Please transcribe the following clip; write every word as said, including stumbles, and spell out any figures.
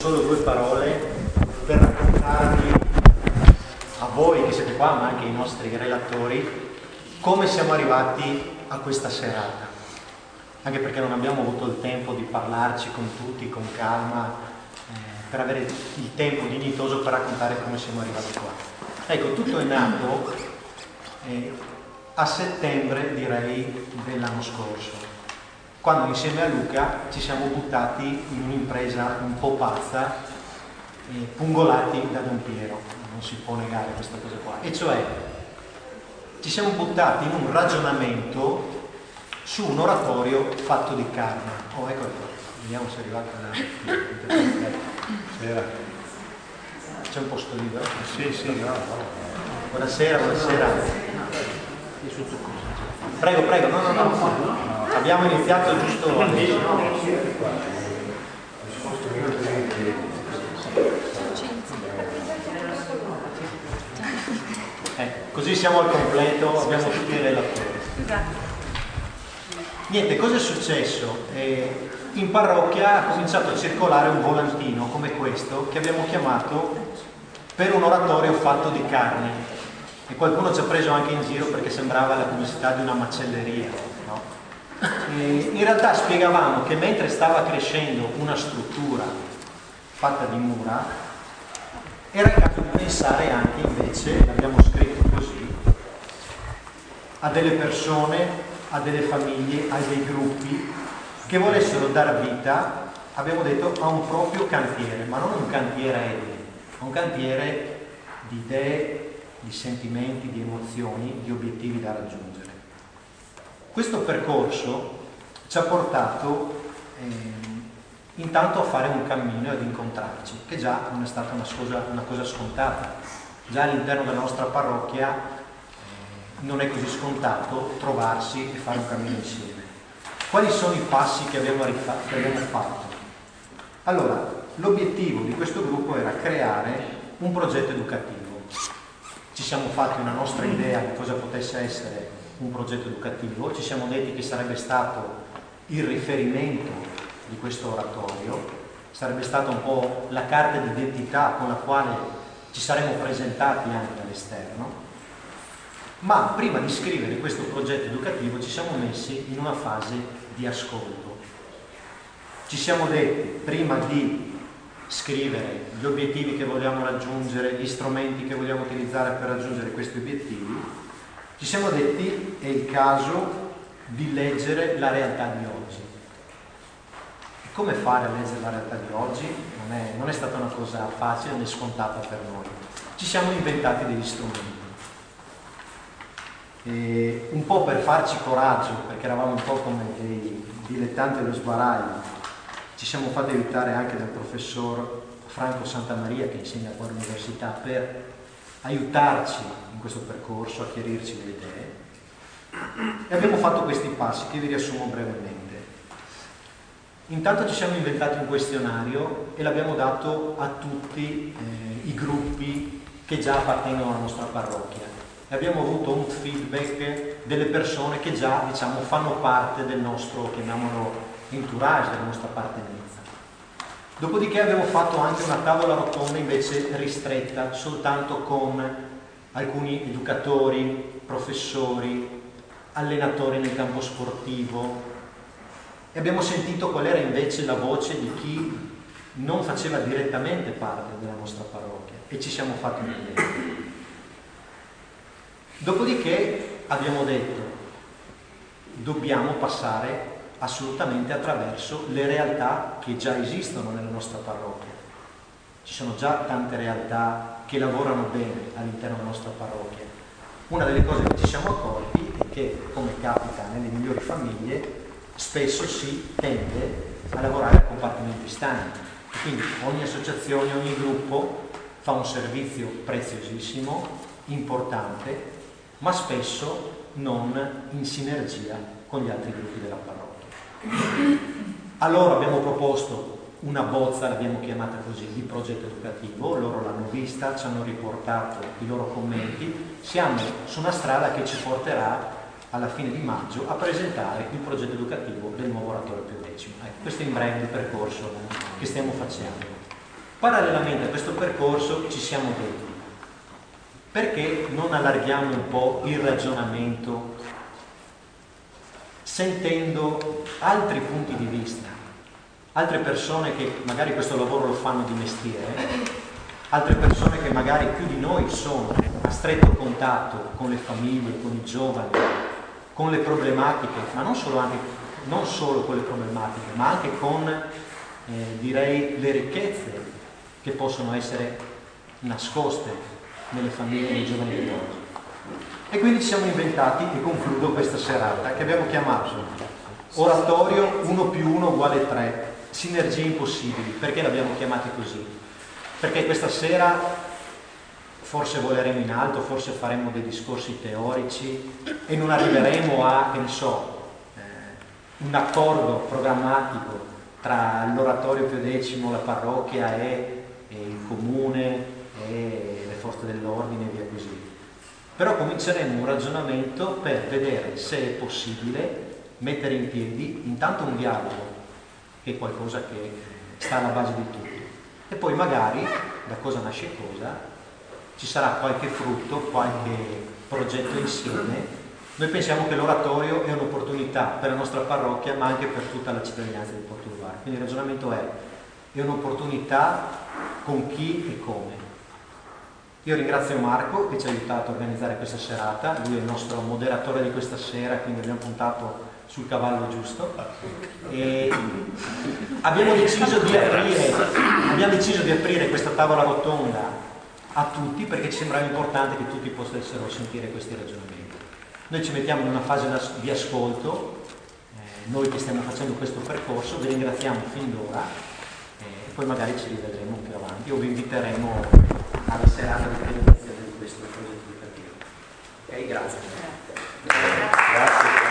Solo due parole per raccontarvi a voi che siete qua, ma anche ai nostri relatori, come siamo arrivati a questa serata. Anche perché non abbiamo avuto il tempo di parlarci con tutti, con calma, eh, per avere il tempo dignitoso per raccontare come siamo arrivati qua. Ecco, tutto è nato eh, a settembre, direi, dell'anno scorso, quando insieme a Luca ci siamo buttati in un'impresa un po' pazza, eh, pungolati da Don Piero, non si può negare questa cosa qua, e cioè ci siamo buttati in un ragionamento su un oratorio fatto di carne. Oh, ecco, vediamo se è arrivata la... C'è un posto libero? Sì, sì, no, no. Buonasera, buonasera. Prego, prego, no, no, no. Abbiamo iniziato giusto adesso. Eh, così siamo al completo, abbiamo tutti i relatori. Niente, cosa è successo? Eh, in parrocchia ha cominciato a circolare un volantino come questo che abbiamo chiamato per un oratorio fatto di carne, e qualcuno ci ha preso anche in giro perché sembrava la pubblicità di una macelleria, no? E in realtà spiegavamo che mentre stava crescendo una struttura fatta di mura, era il caso di pensare anche invece, l'abbiamo scritto così, a delle persone, a delle famiglie, a dei gruppi che volessero dar vita, abbiamo detto, a un proprio cantiere, ma non un cantiere edile, a un cantiere di idee, di sentimenti, di emozioni, di obiettivi da raggiungere. Questo percorso ci ha portato eh, intanto a fare un cammino e ad incontrarci, che già non è stata una cosa, una cosa scontata. Già all'interno della nostra parrocchia eh, non è così scontato trovarsi e fare un cammino insieme. Quali sono i passi che abbiamo, rifa- che abbiamo fatto? Allora, l'obiettivo di questo gruppo era creare un progetto educativo. Ci siamo fatti una nostra idea di cosa potesse essere un progetto educativo, ci siamo detti che sarebbe stato il riferimento di questo oratorio, sarebbe stata un po' la carta d'identità con la quale ci saremmo presentati anche all'esterno, ma prima di scrivere questo progetto educativo ci siamo messi in una fase di ascolto. Ci siamo detti, prima di scrivere gli obiettivi che vogliamo raggiungere, gli strumenti che vogliamo utilizzare per raggiungere questi obiettivi, ci siamo detti è il caso di leggere la realtà di oggi. E come fare a leggere la realtà di oggi? Non è, non è stata una cosa facile né scontata per noi. Ci siamo inventati degli strumenti. E un po' per farci coraggio, perché eravamo un po' come dei dilettanti dello sbaraglio, ci siamo fatti aiutare anche dal professor Franco Santamaria, che insegna qua all'università, per aiutarci in questo percorso, a chiarirci le idee, e abbiamo fatto questi passi che vi riassumo brevemente. Intanto ci siamo inventati un questionario e l'abbiamo dato a tutti eh, i gruppi che già appartengono alla nostra parrocchia, e abbiamo avuto un feedback delle persone che già, diciamo, fanno parte del nostro, chiamiamolo, entourage, della nostra appartenenza. Dopodiché abbiamo fatto anche una tavola rotonda invece ristretta soltanto con alcuni educatori, professori, allenatori nel campo sportivo, e abbiamo sentito qual era invece la voce di chi non faceva direttamente parte della nostra parrocchia, e ci siamo fatti un'idea. Dopodiché abbiamo detto dobbiamo passare assolutamente attraverso le realtà che già esistono nella nostra parrocchia. Ci sono già tante realtà che lavorano bene all'interno della nostra parrocchia. Una delle cose che ci siamo accorti è che, come capita nelle migliori famiglie, spesso si tende a lavorare a compartimenti stagni. Quindi ogni associazione, ogni gruppo fa un servizio preziosissimo, importante, ma spesso non in sinergia con gli altri gruppi della parrocchia. Allora abbiamo proposto una bozza, l'abbiamo chiamata così, di progetto educativo, loro l'hanno vista, ci hanno riportato i loro commenti, siamo su una strada che ci porterà alla fine di maggio a presentare il progetto educativo del nuovo oratorio Pio X. Ecco, questo è in breve il percorso che stiamo facendo. Parallelamente a questo percorso ci siamo detti: perché non allarghiamo un po' il ragionamento sentendo altri punti di vista, altre persone che magari questo lavoro lo fanno di mestiere, altre persone che magari più di noi sono a stretto contatto con le famiglie, con i giovani, con le problematiche, ma non solo, anche, non solo con le problematiche, ma anche con, eh, direi, le ricchezze che possono essere nascoste nelle famiglie e nei giovani di oggi. E quindi ci siamo inventati, e concludo questa serata, che abbiamo chiamato Oratorio uno più uno uguale tre, sinergie impossibili. Perché l'abbiamo chiamati così? Perché questa sera forse voleremo in alto, forse faremo dei discorsi teorici e non arriveremo a, che ne so, eh, un accordo programmatico tra l'oratorio Pio X, la parrocchia e, e il comune e le forze dell'ordine e via così. Però cominceremo un ragionamento per vedere se è possibile mettere in piedi intanto un dialogo, che è qualcosa che sta alla base di tutto, e poi magari da cosa nasce cosa ci sarà qualche frutto, qualche progetto insieme. Noi pensiamo che l'oratorio è un'opportunità per la nostra parrocchia, ma anche per tutta la cittadinanza di Portogruaro. Quindi il ragionamento è, è un'opportunità con chi e come. Io ringrazio Marco che ci ha aiutato a organizzare questa serata, lui è il nostro moderatore di questa sera, quindi abbiamo puntato sul cavallo giusto. E abbiamo deciso di aprire, abbiamo deciso di aprire questa tavola rotonda a tutti perché ci sembrava importante che tutti potessero sentire questi ragionamenti. Noi ci mettiamo in una fase di ascolto, eh, noi che stiamo facendo questo percorso, vi ringraziamo fin d'ora e poi magari ci rivedremo più avanti o vi inviteremo alla serata di presentazione di questo progetto educativo. Ok, grazie. Grazie.